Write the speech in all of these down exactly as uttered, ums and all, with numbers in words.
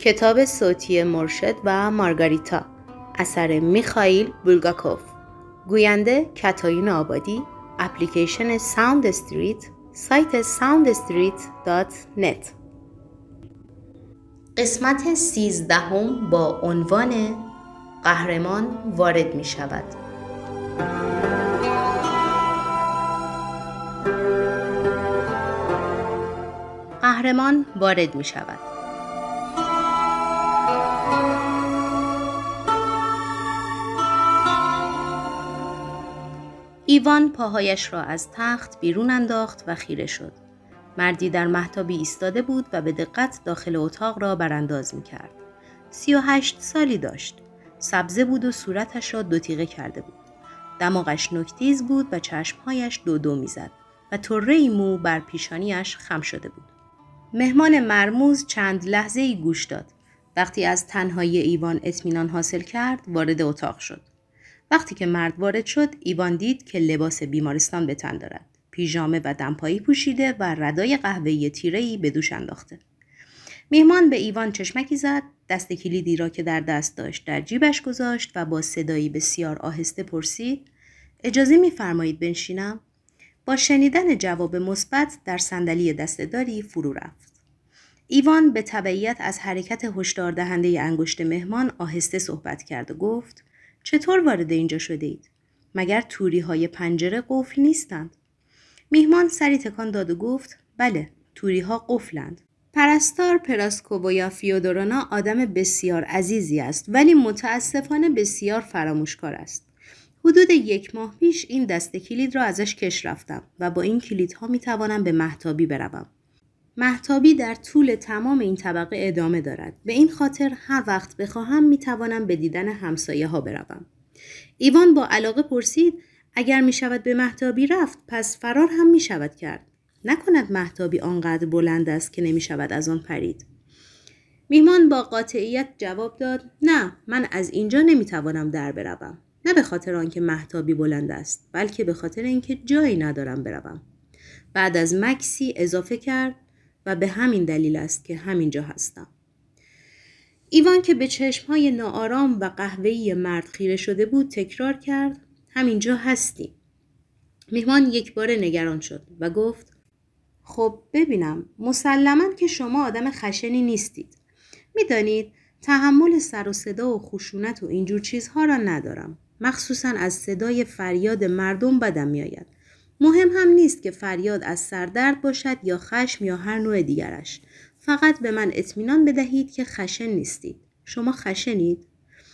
کتاب صوتی مرشد و مارگاریتا، اثر میخائیل بولگاکوف، گوینده کاتالین آبادی، اپلیکیشن ساوند استریت، سایت ساوند استریت دات نت. قسمت سیزدهم با عنوان قهرمان وارد می شود. قهرمان وارد می شود. ایوان پاهایش را از تخت بیرون انداخت و خیره شد. مردی در مهتابی ایستاده بود و به دقت داخل اتاق را برانداز می کرد. سی و هشت سالی داشت. سبزه بود و صورتش را دو تیغه کرده بود. دماغش نوک‌تیز بود و چشمهایش دو دو می زد و طره‌ای مو بر پیشانیش خم شده بود. مهمان مرموز چند لحظه ای گوش داد. وقتی از تنهایی ایوان اطمینان حاصل کرد، وارد اتاق شد. وقتی که مرد وارد شد، ایوان دید که لباس بیمارستان به تن دارد. پیژامه و دمپایی پوشیده و ردای قهوه‌ای تیره‌ای به دوش انداخته. میهمان به ایوان چشمکی زد، دست کلیدی را که در دست داشت در جیبش گذاشت و با صدایی بسیار آهسته پرسید: اجازه می‌فرمایید بنشینم؟ با شنیدن جواب مثبت در صندلی دسته‌داری فرو رفت. ایوان به تبعیت از حرکت هشدار دهنده انگشت مهمان آهسته صحبت کرد و گفت: چطور وارد اینجا شده اید؟ مگر توری های پنجره قفل نیستند؟ میهمان سری تکان داد و گفت: بله، توری ها قفلند. پرستار پراسکوویا فیودورونا آدم بسیار عزیزی است، ولی متاسفانه بسیار فراموشکار است. حدود یک ماه پیش این دسته کلید را ازش کش رفتم و با این کلیدها می توانم به مهتابی بروم. مهتابی در طول تمام این طبقه ادامه دارد. به این خاطر هر وقت بخواهم می توانم به دیدن همسایه ها بروم. ایوان با علاقه پرسید: اگر می شود به مهتابی رفت، پس فرار هم می شود کرد. نکند مهتابی آنقدر بلند است که نمی شود از آن پرید. میهمان با قاطعیت جواب داد: نه، من از اینجا نمی توانم در بروم. نه به خاطر آنکه مهتابی بلند است، بلکه به خاطر اینکه جایی ندارم بروم. بعد از مکسی اضافه کرد: و به همین دلیل است که همینجا هستم. ایوان که به چشمهای ناآرام و قهوه‌ای مرد خیره شده بود تکرار کرد: همینجا هستی. میهمان یک بار نگران شد و گفت: خب ببینم، مسلماً که شما آدم خشنی نیستید. میدانید تحمل سر و صدا و خشونت و اینجور چیزها را ندارم. مخصوصاً از صدای فریاد مردم بدم میآید. مهم هم نیست که فریاد از سردرد باشد یا خشم یا هر نوع دیگرش. فقط به من اطمینان بدهید که خشن نیستید. شما خشنید؟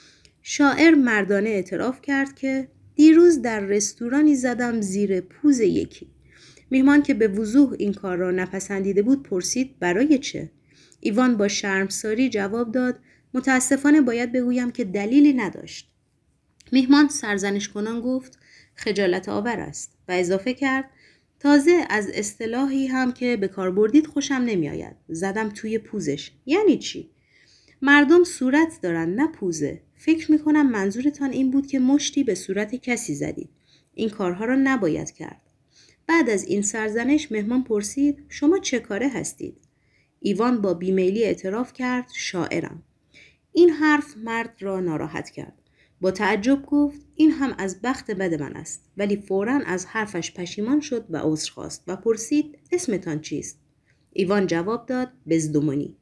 شاعر مردانه اعتراف کرد که دیروز در رستورانی زدم زیر پوز یکی. میهمان که به وضوح این کار را نپسندیده بود پرسید: برای چه؟ ایوان با شرمساری جواب داد: متاسفانه باید بگویم که دلیلی نداشت. میهمان سرزنش کنان گفت: خجالت آور است و اضافه کرد: تازه از اصطلاحی هم که به کار بردید خوشم نمی آید. زدم توی پوزش. یعنی چی؟ مردم صورت دارن نه پوزه. فکر می کنم منظورتان این بود که مشتی به صورت کسی زدید. این کارها را نباید کرد. بعد از این سرزنش مهمان پرسید: شما چه کاره هستید؟ ایوان با بیمیلی اعتراف کرد: شاعرم. این حرف مرد را ناراحت کرد. با تعجب گفت: این هم از بخت بد من است. ولی فوراً از حرفش پشیمان شد و عذر خواست و پرسید: اسمتان چیست؟ ایوان جواب داد: بزدومونی.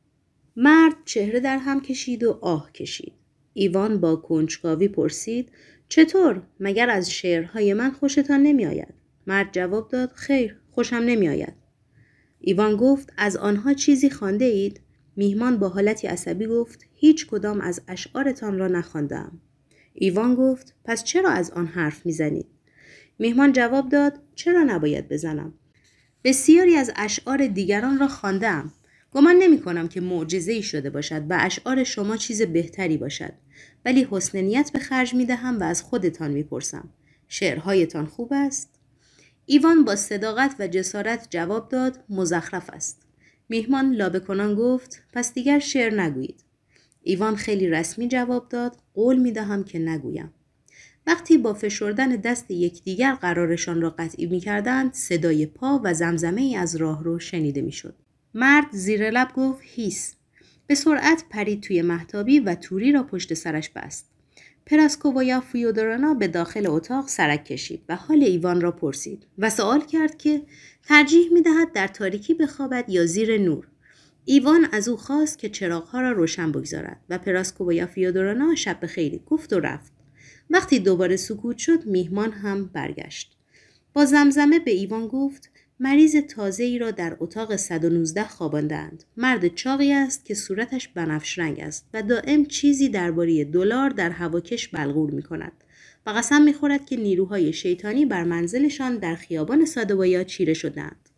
مرد چهره در هم کشید و آه کشید. ایوان با کنجکاوی پرسید: چطور؟ مگر از شعرهای من خوشتان نمی آید؟ مرد جواب داد: خیر، خوشم نمی آید. ایوان گفت: از آنها چیزی خوانده اید؟ میهمان با حالتی عصبی گفت: هیچ کدام از اشعارتان را نخواندم. ایوان گفت: پس چرا از آن حرف میزنید؟ میهمان جواب داد: چرا نباید بزنم؟ بسیاری از اشعار دیگران را خواندم. گمان نمی کنم که معجزه‌ای شده باشد و اشعار شما چیز بهتری باشد. ولی حسن نیت به خرج می دهم و از خودتان می پرسم. شعرهایتان خوب است؟ ایوان با صداقت و جسارت جواب داد: مزخرف است. میهمان لابه کنان گفت: پس دیگر شعر نگویید. ایوان خیلی رسمی جواب داد: قول می دهم که نگویم. وقتی با فشردن دست یکدیگر قرارشان را قطعی می کردند، صدای پا و زمزمه ای از راهرو شنیده می شد. مرد زیر لب گفت: هیس. به سرعت پرید توی مهتابی و توری را پشت سرش بست. پراسکووایا فیودورانا به داخل اتاق سرک کشید و حال ایوان را پرسید و سوال کرد که ترجیح می‌دهد در تاریکی بخوابد یا زیر نور. ایوان از او خواست که چراغ‌ها را روشن بگذارد و پراسکووایا فیودورانا شب بخیر گفت و رفت. وقتی دوباره سکوت شد، میهمان هم برگشت. با زمزمه به ایوان گفت: مریض تازه‌ای را در اتاق صد و نوزده خواباندند. مرد چاقی است که صورتش بنفش رنگ است و دائم چیزی درباره دلار در هواکش بلغور می‌کند و قسم می‌خورد که نیروهای شیطانی بر منزلشان در خیابان سادویا چیره شدند.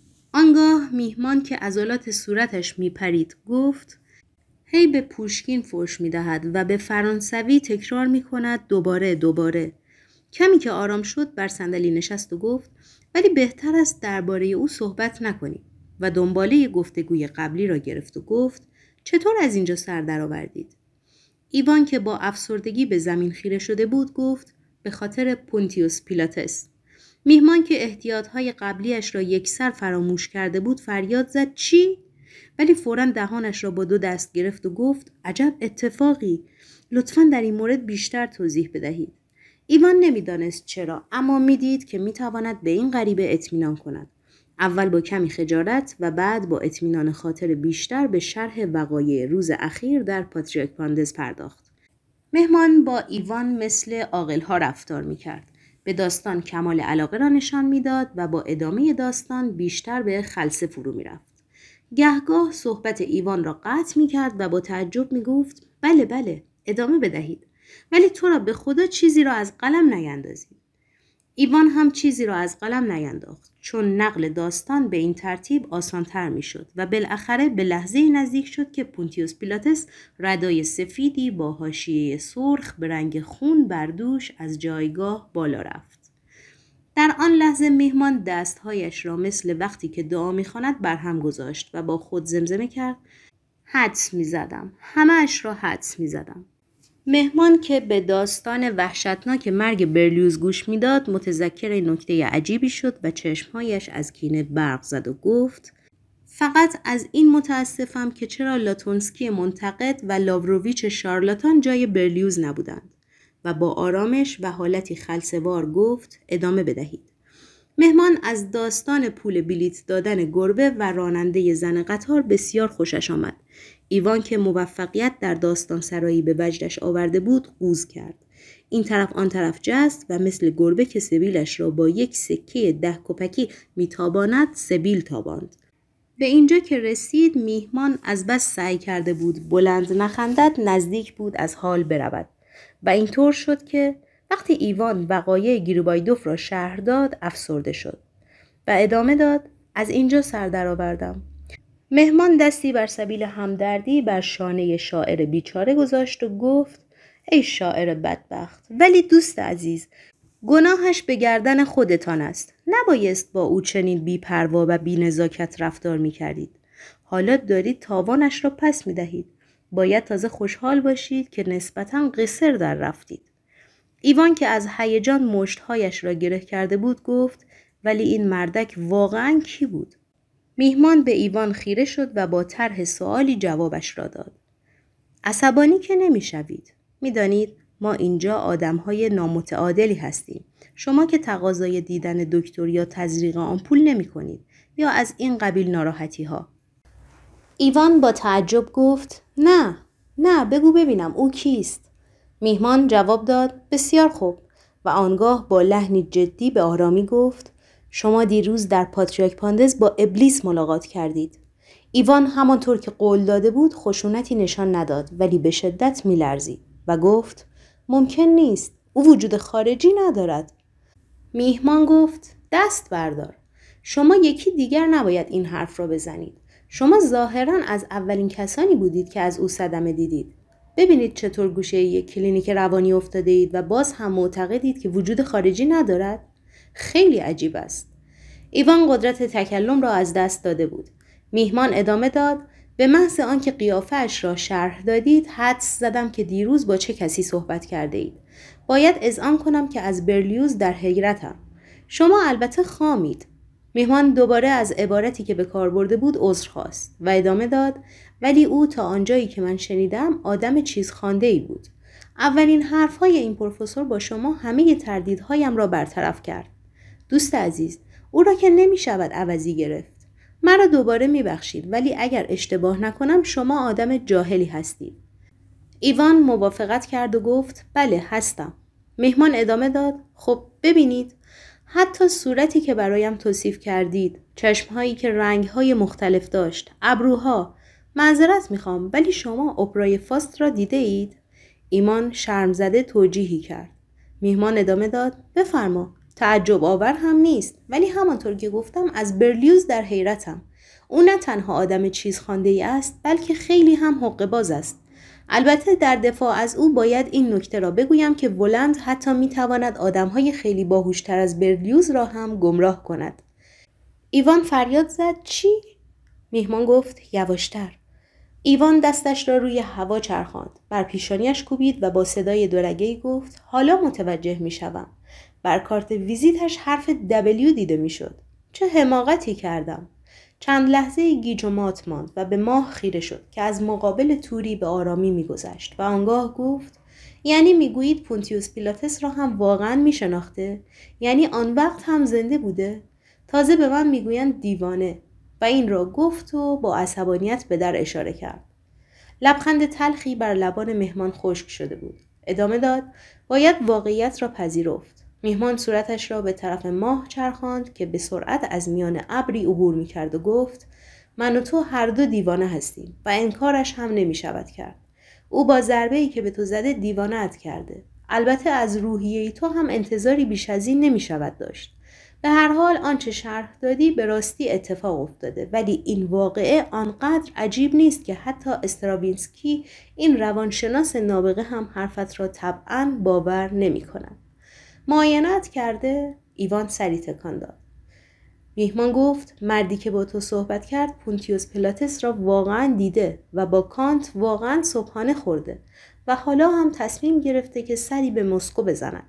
آنگاه میهمان که عضلات صورتش میپرید گفت: هی به پوشکین فحش می‌دهد و به فرانسوی تکرار می‌کند دوباره دوباره. کمی که آرام شد بر صندلی نشست و گفت: ولی بهتر است درباره او صحبت نکنیم و دنباله گفتگوی قبلی را گرفت و گفت: چطور از اینجا سر درآوردید؟ ایوان که با افسردگی به زمین خیره شده بود گفت: به خاطر پونتیوس پیلاتس. میهمان که احتیاطهای قبلیش را یکسر فراموش کرده بود فریاد زد: چی؟ ولی فوراً دهانش را با دو دست گرفت و گفت: عجب اتفاقی، لطفاً در این مورد بیشتر توضیح بدهید. ایوان نمیدانست چرا، اما میدید که میتواند به این غریبه اطمینان کند. اول با کمی خجالت و بعد با اطمینان خاطر بیشتر به شرح وقایع روز اخیر در پاتریاک پاندز پرداخت. مهمان با ایوان مثل عاقل‌ها رفتار میکرد. به داستان کمال علاقه را نشان میداد و با ادامه داستان بیشتر به خلسه فرو میرفت. گهگاه صحبت ایوان را قطع میکرد و با تعجب میگفت: بله بله، ادامه بدهید. ولی تو را به خدا چیزی را از قلم نیندازید. ایوان هم چیزی را از قلم نینداخت، چون نقل داستان به این ترتیب آسانتر می شد و بالاخره به لحظه نزدیک شد که پونتیوس پیلاتس ردای سفیدی با حاشیه سرخ به رنگ خون بر دوش از جایگاه بالا رفت. در آن لحظه میهمان دستهایش را مثل وقتی که دعا می خواند برهم گذاشت و با خود زمزمه کرد: حدس می زدم، همه اش را حدس می زدم. مهمان که به داستان وحشتناک مرگ برلیوز گوش میداد متذکر نکته عجیبی شد و چشمهایش از کینه برق زد و گفت: فقط از این متاسفم که چرا لاتونسکی منتقد و لاوروویچ شارلاتان جای برلیوز نبودند. و با آرامش و حالتی خلسه‌وار گفت: ادامه بدهید. مهمان از داستان پول بلیت دادن گربه و راننده زن قطار بسیار خوشش آمد. ایوان که موفقیت در داستان سرایی به وجدش آورده بود قوز کرد. این طرف آن طرف جست و مثل گربه که سبیلش را با یک سکه ده کپکی میتاباند سبیل تاباند. به اینجا که رسید میهمان از بس سعی کرده بود بلند نخندد نزدیک بود از حال برود و اینطور شد که وقتی ایوان وقایع گریبایدوف را شرح داد افسرده شد و ادامه داد: از اینجا سر درآوردم. مهمان دستی بر سبیل همدردی بر شانه شاعر بیچاره گذاشت و گفت: ای شاعر بدبخت، ولی دوست عزیز، گناهش به گردن خودتان است. نبایست با او چنین بی‌پروا و بی‌نزاکت رفتار می‌کردید. حالا دارید تاوانش را پس می‌دهید. باید تازه خوشحال باشید که نسبتاً قصر در رفتید. ایوان که از هیجان مشت‌هایش را گره کرده بود گفت: ولی این مردک واقعاً کی بود؟ میهمان به ایوان خیره شد و با طرح سوالی جوابش را داد: عصبانی که نمی‌شوید. می‌دانید ما اینجا آدم‌های نامتعادلی هستیم. شما که تقاضای دیدن دکتر یا تزریق آمپول نمی‌کنید یا از این قبیل ناراحتی‌ها. ایوان با تعجب گفت: نه، نه، بگو ببینم او کیست؟ میهمان جواب داد: بسیار خوب. و آنگاه با لحنی جدی به آرامی گفت: شما دیروز در پاتریاک پاندز با ابلیس ملاقات کردید. ایوان همانطور که قول داده بود خشونتی نشان نداد ولی به شدت می‌لرزید و گفت: ممکن نیست، او وجود خارجی ندارد. میهمان گفت: دست بردار. شما یکی دیگر نباید این حرف را بزنید. شما ظاهراً از اولین کسانی بودید که از او صدمه دیدید. ببینید چطور گوشه یک کلینیک روانی افتاده اید و باز هم معتقدید که وجود خارجی ندارد؟ خیلی عجیب است. ایوان قدرت تکلم را از دست داده بود. میهمان ادامه داد: به محض آنکه قیافه‌اش را شرح دادید حدس زدم که دیروز با چه کسی صحبت کرده اید. باید اذعان کنم که از برلیوز در حیرتم. شما البته خامید. میهمان دوباره از عبارتی که به کار برده بود عذر خواست و ادامه داد: ولی او تا آنجایی که من شنیدم آدم چیز خوانده‌ای بود. اولین حرفهای این پروفسور با شما همه تردیدهایم را برطرف کرد. دوست عزیز، او را که نمی شود عوضی گرفت. مرا دوباره می بخشید، ولی اگر اشتباه نکنم شما آدم جاهلی هستید. ایوان موافقت کرد و گفت بله هستم. مهمان ادامه داد خب ببینید، حتی صورتی که برایم توصیف کردید، چشمهایی که رنگهای مختلف داشت، ابروها، معذرت میخوام ولی شما اپرای فاست را دیده اید؟ ایمان شرم زده توجیهی کرد. مهمان ادامه داد بفرما، تعجب آور هم نیست، ولی همانطور که گفتم از برلیوز در حیرتم. او نه تنها آدم چیز خوانده‌ای است بلکه خیلی هم حقه باز است. البته در دفاع از او باید این نکته را بگویم که ولند حتی میتواند آدمهای خیلی باهوشتر از برلیوز را هم گمراه کند. ایوان فریاد زد چی؟ مهمان گفت یواشتر. ایوان دستش را روی هوا چرخاند، بر پیشانیش کوبید و با صدای دورگه‌ای گفت حالا متوجه میشوم. بر کارت ویزیتش حرف دبلیو دیده میشد. چه حماقتی کردم. چند لحظه گیج و مات ماند و به ماه خیره شد که از مقابل توری به آرامی میگذشت و آنگاه گفت یعنی میگویید پونتیوس پیلاتس را هم واقعا میشناخته؟ یعنی آن وقت هم زنده بوده؟ تازه به من میگویند دیوانه. و این را گفت و با عصبانیت به در اشاره کرد. لبخند تلخی بر لبان مهمان خشک شده بود. ادامه داد باید واقعیت را پذیرفت. مهمان صورتش را به طرف ماه چرخاند که به سرعت از میان ابری عبور می‌کرد و گفت من و تو هر دو دیوانه هستیم و انکارش هم نمی‌شود کرد. او با ضربه‌ای که به تو زده دیوانه‌ات کرده. البته از روحیه تو هم انتظاری بیش از این نمی‌شود داشت. به هر حال آنچه شرح دادی به راستی اتفاق افتاده، ولی این واقعه آنقدر عجیب نیست که حتی استراوینسکی این روانشناس نابغه هم حرفت را طبعاً باور نمی‌کند. معاینت کرده؟ ایوان سری تکان داد. میهمان گفت مردی که با تو صحبت کرد پونتیوس پیلاتس را واقعا دیده و با کانت واقعا صبحانه خورده و حالا هم تصمیم گرفته که سری به مسکو بزند.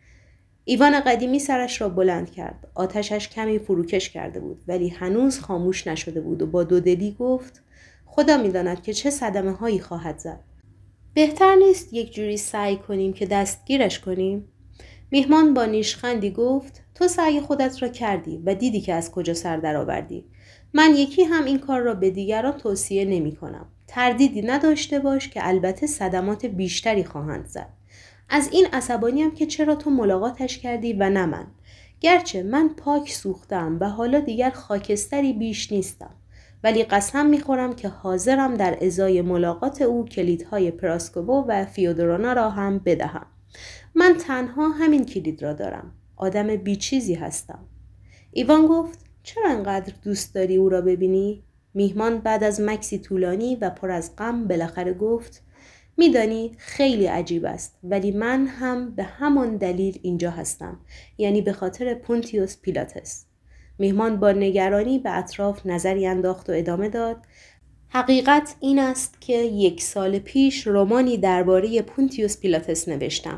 ایوان قدیمی سرش را بلند کرد. آتشش کمی فروکش کرده بود ولی هنوز خاموش نشده بود و با دودلی گفت خدا می‌داند که چه صدمه هایی خواهد زد. بهتر نیست یک جوری سعی کنیم که دستگیرش کنیم؟ میهمان با نیشخندی گفت تو سعی خودت را کردی و دیدی که از کجا سر درآوردی. من یکی هم این کار را به دیگران توصیه نمی کنم. تردیدی نداشته باش که البته صدمات بیشتری خواهند زد. از این عصبانیم که چرا تو ملاقاتش کردی و نه من. گرچه من پاک سوختم و حالا دیگر خاکستری بیش نیستم. ولی قسم میخورم که حاضرم در ازای ملاقات او کلیدهای پراسکوبو و فیودورانا را هم بدهم. من تنها همین کلید را دارم. آدم بیچیزی هستم. ایوان گفت چرا انقدر دوست داری او را ببینی؟ میهمان بعد از مکسی طولانی و پر از غم بالاخره گفت میدانی خیلی عجیب است ولی من هم به همان دلیل اینجا هستم، یعنی به خاطر پونتیوس پیلاتس. میهمان با نگرانی به اطراف نظری انداخت و ادامه داد حقیقت این است که یک سال پیش رمانی درباره پونتیوس پیلاتس نوشتم.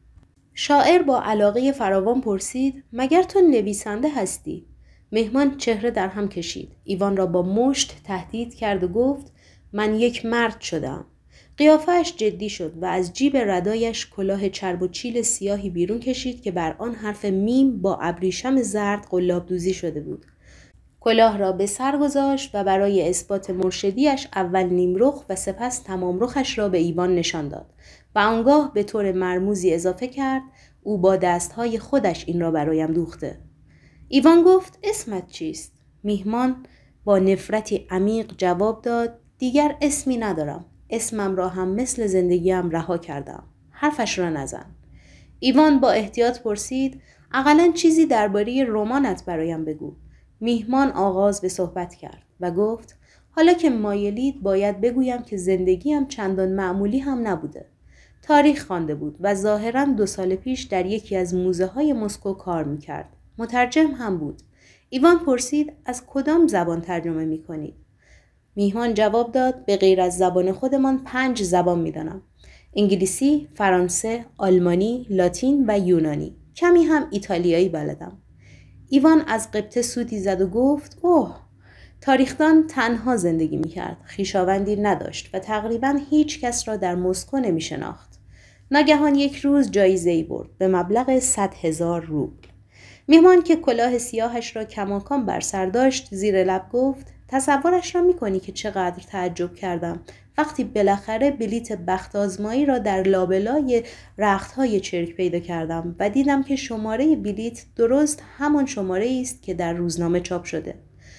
شاعر با علاقه فراوان پرسید مگر تو نویسنده هستی؟ مهمان چهره در هم کشید. ایوان را با مشت تهدید کرد و گفت من یک مرد شدم. قیافه‌اش جدی شد و از جیب ردایش کلاه چرب و چیل سیاهی بیرون کشید که بر آن حرف میم با ابریشم زرد قلاب دوزی شده بود. کلاه را به سر گذاشت و برای اثبات مرشدیش اول نیمرخ و سپس تمام رخش را به ایوان نشان داد و آنگاه به طور مرموزی اضافه کرد او با دستهای خودش این را برایم دوخته. ایوان گفت اسمت چیست؟ میهمان با نفرتی عمیق جواب داد دیگر اسمی ندارم. اسمم را هم مثل زندگیم رها کردم. حرفش را نزن. ایوان با احتیاط پرسید اقلاً چیزی درباره رمانت برایم بگو. میهمان آغاز به صحبت کرد و گفت حالا که مایلید باید بگویم که زندگیم چندان معمولی هم نبوده. تاریخ خوانده بود و ظاهراً دو سال پیش در یکی از موزه های مسکو کار میکرد. مترجم هم بود. ایوان پرسید از کدام زبان ترجمه میکنید؟ میهمان جواب داد به غیر از زبان خودمان پنج زبان میدانم. انگلیسی، فرانسه، آلمانی، لاتین و یونانی. کمی هم ایتالیایی بلدم. ایوان از قبطه سوتی زد و گفت اوه تاریخدان تنها زندگی می‌کرد، خویشاوندی نداشت و تقریباً هیچ کس را در مسکو نمی‌شناخت. ناگهان یک روز جایزه‌ای برد به مبلغ صد هزار روبل. میهمان که کلاه سیاهش را کماکان بر سر داشت زیر لب گفت: تصورش را می‌کنی که چقدر تعجب کردم وقتی بالاخره بلیت بخت آزمایی را در لابلای رخت‌های چرک پیدا کردم و دیدم که شماره بلیت درست همان شماره است که در روزنامه چاپ شده.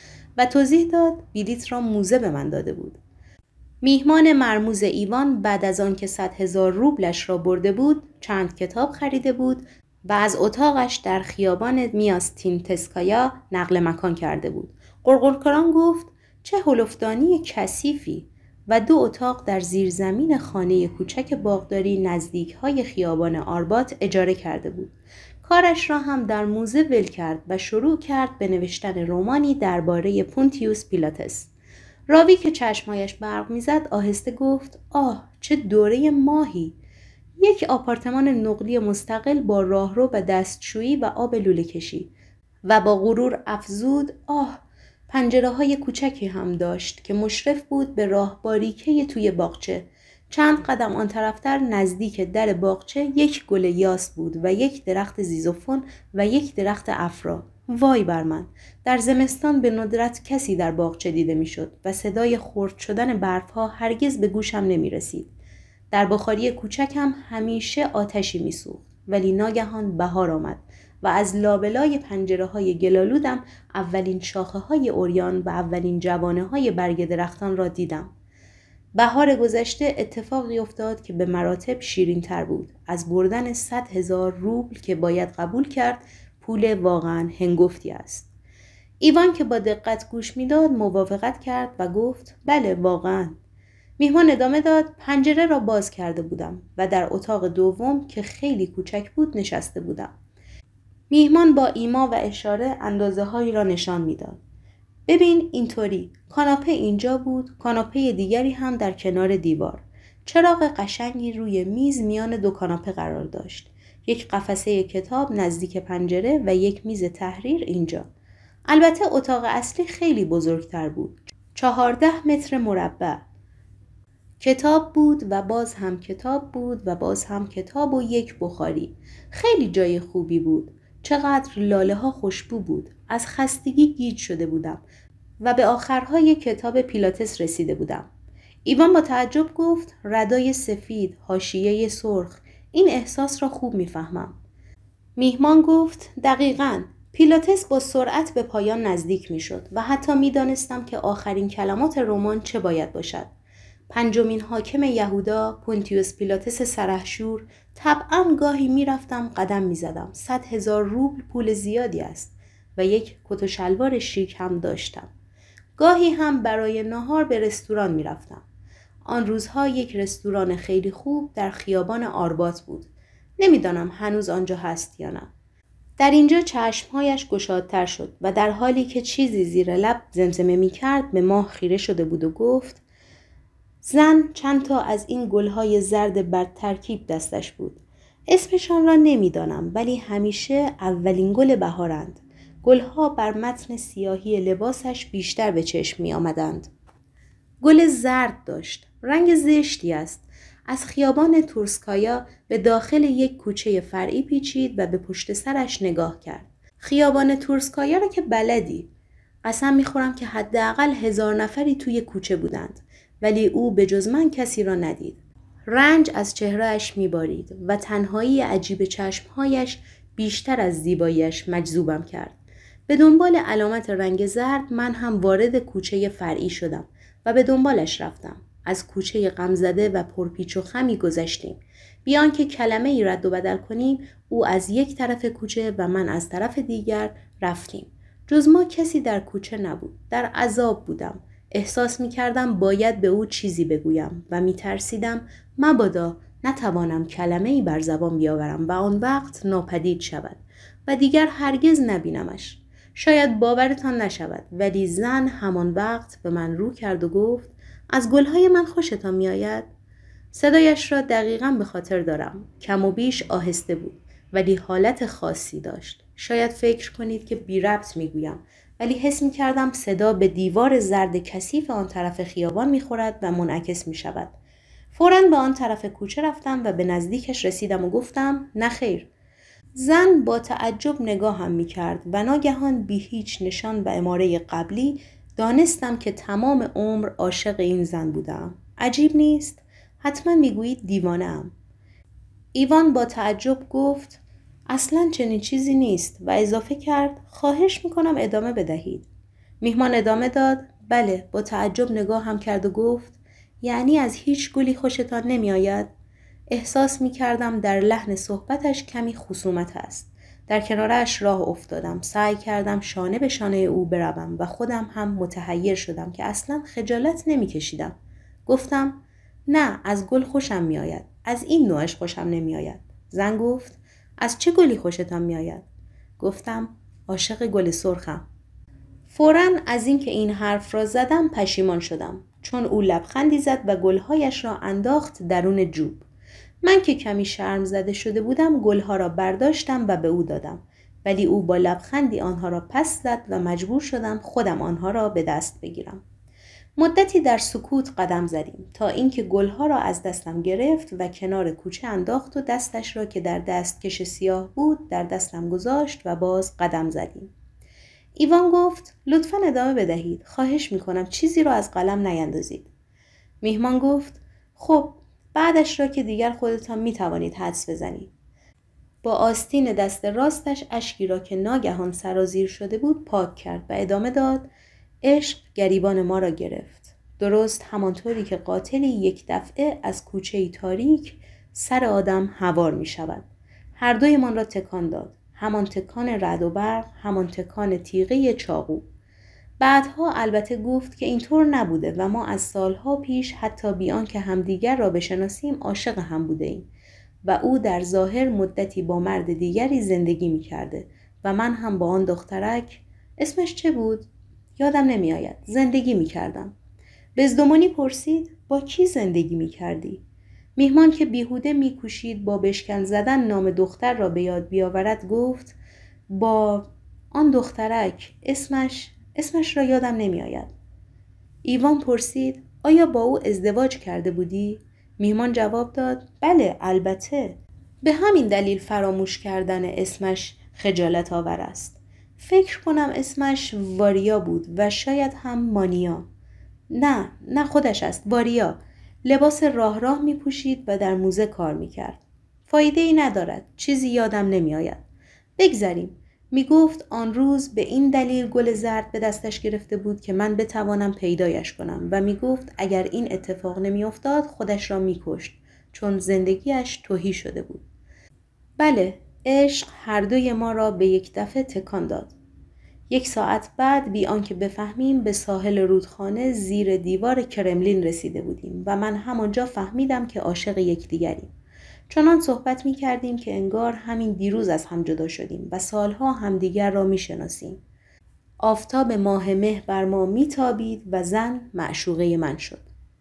و توضیح داد بلیت را موزه به من داده بود. میهمان مرموز ایوان بعد از آن که صد هزار روبلش را برده بود چند کتاب خریده بود و از اتاقش در خیابان میاستینتسکایا نقل مکان کرده بود. قرقرکران گفت: چه هلفدانی کثیفی! و دو اتاق در زیرزمین خانه کوچک باغداری نزدیک های خیابان آربات اجاره کرده بود. کارش را هم در موزه ول کرد و شروع کرد به نوشتن رمانی درباره پونتیوس پیلاتس. راوی که چشمهایش برق میزد آهسته گفت: آه چه دوره ماهی! یک آپارتمان نقلی مستقل با راهرو و دستشویی و آب لوله کشی. و با غرور افزود: آه پنجره های کوچکی هم داشت که مشرف بود به راه باریکه توی باغچه. چند قدم آن طرفتر نزدیک در باغچه یک گل یاس بود و یک درخت زیزوفون و یک درخت افرا. وای بر من! در زمستان به ندرت کسی در باغچه دیده میشد و صدای خرد شدن برفها هرگز به گوشم نمی رسید. در بخاری کوچک هم همیشه آتشی می سوخت، ولی ناگهان بهار آمد و از لابلای پنجره های گلالودم اولین شاخه های عریان و اولین جوانه های برگ درختان را دیدم. بهار گذشته اتفاقی افتاد که به مراتب شیرین تر بود از بردن صد هزار روبل که باید قبول کرد پول واقعا هنگفتی است. ایوان که با دقت گوش میداد موافقت کرد و گفت: بله واقعا. میهمان ادامه داد: پنجره را باز کرده بودم و در اتاق دوم که خیلی کوچک بود نشسته بودم. میهمان با ایما و اشاره اندازه هایی را نشان میداد. ببین اینطوری، کاناپه اینجا بود، کاناپه دیگری هم در کنار دیوار. چراغ قشنگی روی میز میان دو کاناپه قرار داشت. یک قفسه کتاب نزدیک پنجره و یک میز تحریر اینجا. البته اتاق اصلی خیلی بزرگتر بود. چهارده متر مربع. کتاب بود و باز هم کتاب بود و باز هم کتاب و یک بخاری. خیلی جای خوبی بود. چقدر لاله ها خوشبو بود. از خستگی گیج شده بودم و به آخرهای کتاب پیلاتس رسیده بودم. ایوان با تعجب گفت: ردای سفید، حاشیه سرخ، این احساس را خوب میفهمم. میهمان گفت: دقیقاً. پیلاتس با سرعت به پایان نزدیک میشد و حتی میدانستم که آخرین کلمات رمان چه باید باشد. پنجمین حاکم یهودا، پونتیوس پیلاتس سرحشور. طبعاً گاهی میرفتم قدم میزدم. صد هزار روبل پول زیادی است و یک کت و شلوار شیک هم داشتم. گاهی هم برای نهار به رستوران میرفتم. آن روزها یک رستوران خیلی خوب در خیابان آربات بود. نمیدانم هنوز آنجا هست یا نه. در اینجا چشمهایش گشادتر شد و در حالی که چیزی زیر لب زمزمه می کرد به ماه خیره شده بود و گفت: زن چند تا از این گلهای زرد بر ترکیب دستش بود. اسمشان را نمیدانم ولی همیشه اولین گل بهارند. گلها بر متن سیاهی لباسش بیشتر به چشم می آمدند. گل زرد داشت. رنگ زشتی است. از خیابان تورسکایا به داخل یک کوچه فرعی پیچید و به پشت سرش نگاه کرد. خیابان تورسکایا را که بلدی. قسم میخورم که حداقل هزار نفری توی کوچه بودند. ولی او به جز من کسی را ندید. رنج از چهرهش میبارید و تنهایی عجیب چشمهایش بیشتر از زیباییش مجذوبم کرد. به دنبال علامت رنگ زرد من هم وارد کوچه فرعی شدم و به دنبالش رفتم. از کوچه غمزده و پرپیچ و خمی گذشتیم. بیان که کلمه ای رد و بدل کنیم، او از یک طرف کوچه و من از طرف دیگر رفتیم. جز ما کسی در کوچه نبود. در عذاب بودم. احساس می کردم باید به او چیزی بگویم و می ترسیدم مبادا نتوانم کلمه ای بر زبان بیاورم و آن وقت ناپدید شود و دیگر هرگز نبینمش. شاید باورتان نشود ولی زن همان وقت به من رو کرد و گفت: از گلهای من خوشتان می آید؟ صدایش را دقیقاً به خاطر دارم. کم و بیش آهسته بود ولی حالت خاصی داشت. شاید فکر کنید که بی ربط می گویم ولی حس می کردم صدا به دیوار زرد کثیف آن طرف خیابان می خورد و منعکس می شود. فوراً به آن طرف کوچه رفتم و به نزدیکش رسیدم و گفتم نه خیر. زن با تعجب نگاهم می کرد و ناگهان بی هیچ نشان و اماره قبلی دانستم که تمام عمر عاشق این زن بودم. عجیب نیست؟ حتما می گویید دیوانه ام. ایوان با تعجب گفت اصلاً چنین چیزی نیست و اضافه کرد خواهش می کنم ادامه بدهید. میهمان ادامه داد بله. با تعجب نگاه هم کرد و گفت یعنی از هیچ گلی خوشتان نمی آید؟ احساس می کردم در لحن صحبتش کمی خصومت است. در کنارش راه افتادم. سعی کردم شانه به شانه او بروم و خودم هم متحیر شدم که اصلا خجالت نمی کشیدم. گفتم نه از گل خوشم می آید. از این نوعش خوشم نمی آید. زن گفت از چه گلی خوشتان می آید؟ گفتم عاشق گل سرخم. فوراً از این که این حرف را زدم پشیمان شدم، چون او لبخندی زد و گلهایش را انداخت درون جوب. من که کمی شرم زده شده بودم گلها را برداشتم و به او دادم، ولی او با لبخندی آنها را پس زد و مجبور شدم خودم آنها را به دست بگیرم. مدتی در سکوت قدم زدیم تا اینکه گلها را از دستم گرفت و کنار کوچه انداخت و دستش را که در دستکش سیاه بود در دستم گذاشت و باز قدم زدیم. ایوان گفت لطفاً ادامه بدهید. خواهش میکنم چیزی را از قلم نیندازید. میهمان گفت خب بعدش را که دیگر خودتان میتوانید حدس بزنید. با آستین دست راستش اشکی را که ناگهان سرازیر شده بود پاک کرد و ادامه داد عشق گریبان ما را گرفت. درست همانطوری که قاتلی یک دفعه از کوچه‌ای تاریک سر آدم هوار می شود. هر دوی من را تکان داد. همان تکان رعد و برق، همان تکان تیغه چاقو. بعدها البته گفت که اینطور نبوده و ما از سالها پیش حتی بی آنکه همدیگر را بشناسیم عاشق هم بوده ایم و او در ظاهر مدتی با مرد دیگری زندگی می کرده و من هم با آن دخترک اسمش چه بود؟ یادم نمی آید. زندگی می کردم. بزدمانی پرسید با کی زندگی می کردی؟ میهمان که بیهوده می کوشید با بشکن زدن نام دختر را به یاد بیاورد گفت با آن دخترک اسمش اسمش را یادم نمی آید. ایوان پرسید آیا با او ازدواج کرده بودی؟ میهمان جواب داد بله البته. به همین دلیل فراموش کردن اسمش خجالت آور است. فکر کنم اسمش واریا بود و شاید هم مانیا. نه نه خودش است. واریا. لباس راه راه می پوشید و در موزه کار می کرد. فایده ای ندارد. چیزی یادم نمی آید. بگذریم. می گفت آن روز به این دلیل گل زرد به دستش گرفته بود که من بتوانم پیدایش کنم و می گفت اگر این اتفاق نمی افتاد خودش را می کشت چون زندگیش تهی شده بود. بله، عشق هر دوی ما را به یک دفعه تکان داد. یک ساعت بعد بی آنکه بفهمیم به ساحل رودخانه زیر دیوار کرملین رسیده بودیم و من همانجا فهمیدم که عاشق یکدیگریم. چنان صحبت می کردیم که انگار همین دیروز از هم جدا شدیم و سالها همدیگر را می شناسیم. آفتاب ماه مه بر ما می تابید و زن معشوقه من شد.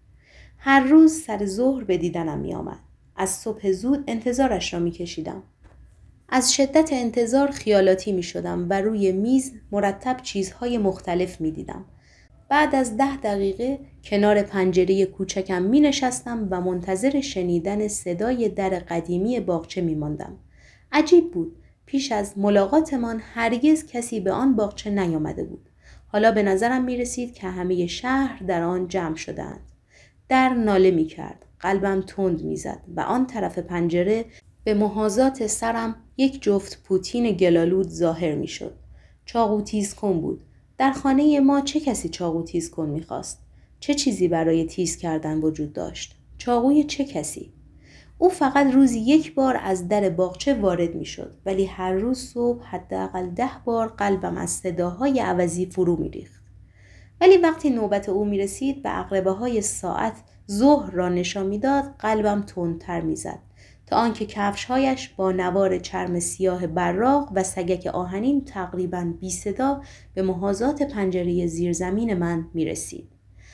هر روز سر ظهر به دیدنم می آمد. از صبح زود انتظارش را می کشیدم. از شدت انتظار خیالاتی می شدم و روی میز مرتب چیزهای مختلف می دیدم. بعد از ده دقیقه کنار پنجره کوچکم می نشستم و منتظر شنیدن صدای در قدیمی باغچه می ماندم. عجیب بود. پیش از ملاقاتمان هرگز کسی به آن باغچه نیامده بود. حالا به نظرم می رسید که همه شهر در آن جمع شدند. در ناله می کرد. قلبم تند می زد و آن طرف پنجره به محاذات سرم یک جفت پوتین گلالود ظاهر می شد. چاقو تیز کن بود. در خانه ما چه کسی چاقو تیز کن می خواست؟ چه چیزی برای تیز کردن وجود داشت؟ چاقوی چه کسی؟ او فقط روزی یک بار از در باغچه وارد می شد ولی هر روز صبح حداقل ده بار قلبم از صداهای عوضی فرو می ریخت. ولی وقتی نوبت او می رسید و عقربه های ساعت ظهر را نشان می داد قلبم تندتر می زد تا آنکه کفش‌هایش با نوار چرم سیاه براق و سگک آهنین تقریباً بی صدا به محاذات پنجره زیرزمین من می رسید.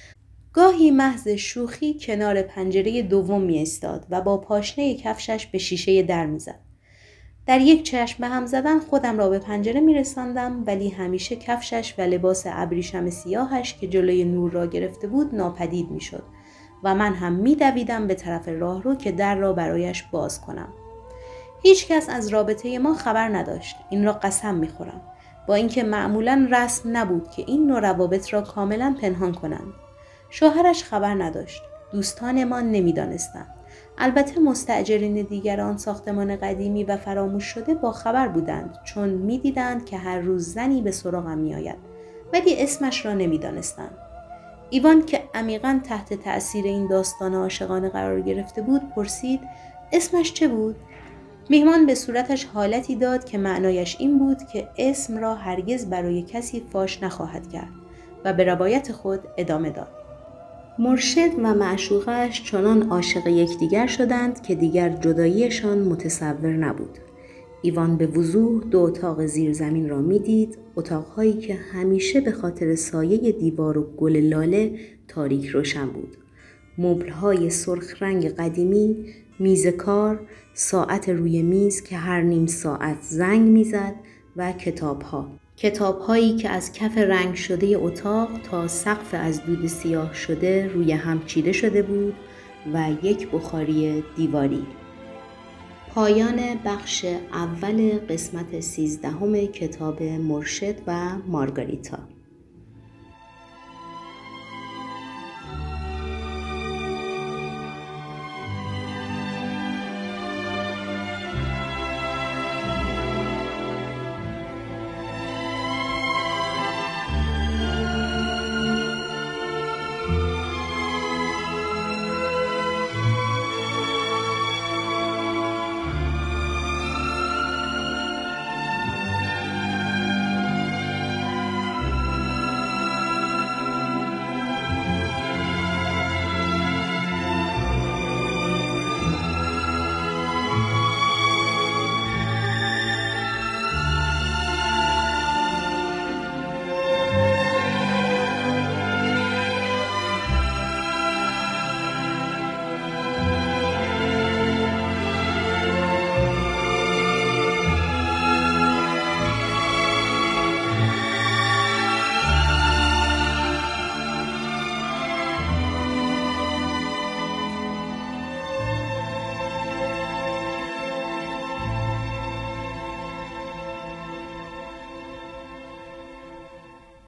گاهی محض شوخی کنار پنجره دوم می ایستاد و با پاشنه کفشش به شیشه در می زد. در یک چشم به هم زدن خودم را به پنجره می رساندم، ولی همیشه کفشش و لباس ابریشم سیاهش که جلوی نور را گرفته بود ناپدید می شد و من هم می دویدم به طرف راهرو که در را برایش باز کنم. هیچ کس از رابطه ما خبر نداشت. این را قسم می خورم. با اینکه معمولاً رسم نبود که این نوع روابط را کاملاً پنهان کنند. شوهرش خبر نداشت. دوستان ما نمی دانستند. البته مستأجرین دیگر آن ساختمان قدیمی و فراموش شده با خبر بودند، چون می دیدند که هر روز زنی به سراغم می آید، ولی اسمش را نمی دانستند. ایوان که عمیقاً تحت تأثیر این داستان عاشقانه قرار گرفته بود پرسید اسمش چه بود؟ میهمان به صورتش حالتی داد که معنایش این بود که اسم را هرگز برای کسی فاش نخواهد کرد و به روایت خود ادامه داد. مرشد و معشوقش چنان عاشق یکدیگر شدند که دیگر جداییشان متصور نبود. ایوان به وضوح دو اتاق زیرزمین را میدید، اتاقهایی که همیشه به خاطر سایه دیوار و گل لاله تاریک روشن بود. مبل‌های سرخ رنگ قدیمی، میز کار، ساعت روی میز که هر نیم ساعت زنگ میزد و کتاب‌ها. کتاب‌هایی که از کف رنگ شده اتاق تا سقف از دود سیاه شده روی هم چیده شده بود و یک بخاری دیواری. پایان بخش اول قسمت سیزدهم کتاب مرشد و مارگاریتا.